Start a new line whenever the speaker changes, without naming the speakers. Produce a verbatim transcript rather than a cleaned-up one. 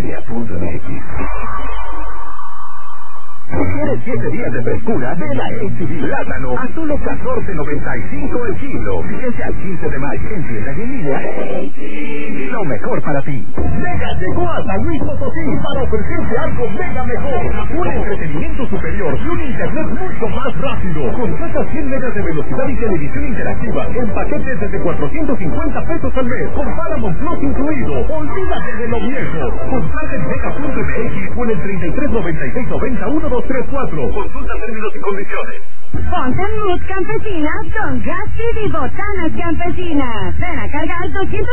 media punto M X. Si quieres siete días de frescura, ven a H B Plátano a solo catorce noventa y cinco el kilo. Fíjense al quince de mayo en tiendas y en línea. Lo mejor para ti. Mega llegó a San Luis Potosí para ofrecerte algo mega mejor. Un entretenimiento superior y un internet mucho más rápido. Contrata cien megas de velocidad y televisión interactiva en paquetes desde cuatrocientos cincuenta pesos al mes, con Paramount Plus incluido. Olvídate de lo viejo. Contrata en mega punto M X o en el treinta y tres noventa y seis noventa uno dos tres cuatro. Consulta términos y condiciones.
Ponte en mood campesina con Gas y Botanas Campesinas. Ven a cargar doscientos